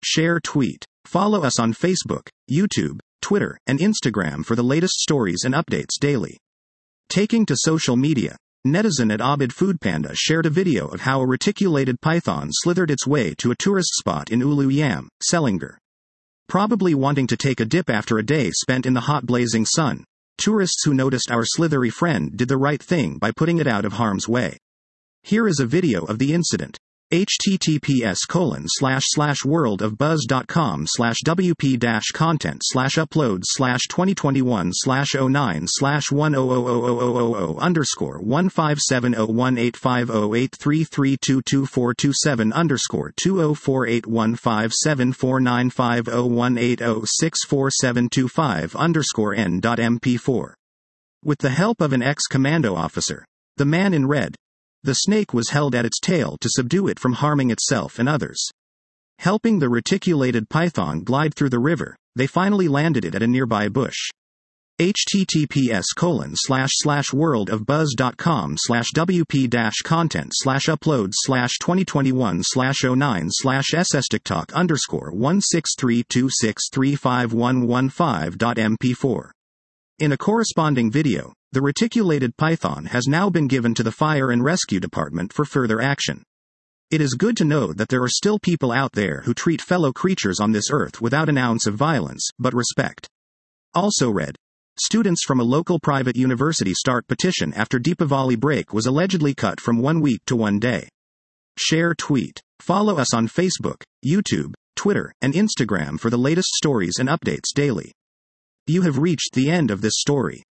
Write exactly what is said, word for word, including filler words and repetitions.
Share tweet. Follow us on Facebook, YouTube, Twitter, and Instagram for the latest stories and updates daily. Taking to social media. Netizen at Abid Foodpanda shared a video of how a reticulated python slithered its way to a tourist spot in Ulu Yam, Selangor. Probably wanting to take a dip after a day spent in the hot blazing sun, tourists who noticed our slithery friend did the right thing by putting it out of harm's way. Here is a video of the incident. https colon slash slash worldofbuzz.com slash wp dash content slash upload slash 2021 slash 09 slash 10000000 underscore 15701850833222427 underscore 20481557495018064725 underscore n.mp4. With the help of an ex-commando officer, the man in red, the snake was held at its tail to subdue it from harming itself and others. Helping the reticulated python glide through the river, they finally landed it at a nearby bush. https colon slash slash worldofbuzz.com slash wp dash content slash upload slash 2021 slash 09 slash sstiktok underscore 16326351115.mp4. In a corresponding video, the reticulated python has now been given to the Fire and Rescue Department for further action. It is good to know that there are still people out there who treat fellow creatures on this earth without an ounce of violence, but respect. Also read. Students from a local private university start petition after Deepavali break was allegedly cut from one week to one day. Share tweet. Follow us on Facebook, YouTube, Twitter, and Instagram for the latest stories and updates daily. You have reached the end of this story.